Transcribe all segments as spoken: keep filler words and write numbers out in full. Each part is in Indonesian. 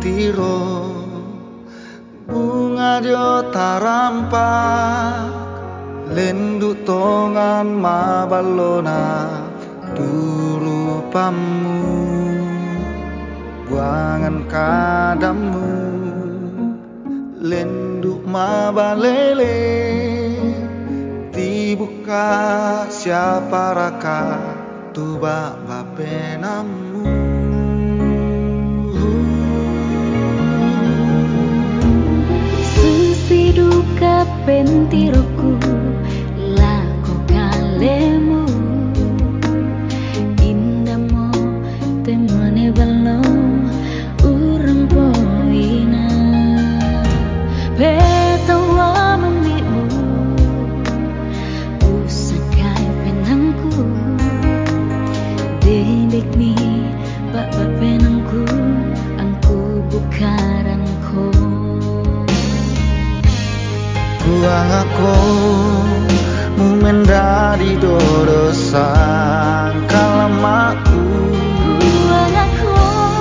tiro bunga dio tarampak lendu tongan mabalona durupamu buangan kadamu lendu mabalele dibuka siapa raka tuba bapenamu. Susiduka pentiroku lako kalemu indamo temane ballo urang poina betawa mamimu usakai penangku dendek ni baba penangku angku bukarangko buang aku mumendari dorosan kalamaku buang aku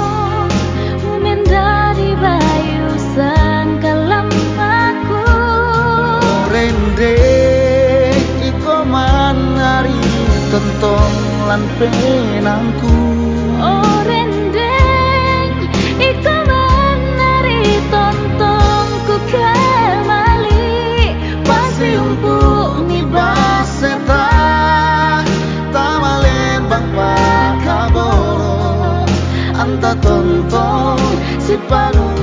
mumendari bayusan kalamaku rende iko manari tontong lan penangku oh rendeng iko manari tontongku kembali pasti umpuk mi baseta tamalembang pakaboro anta tontong si panu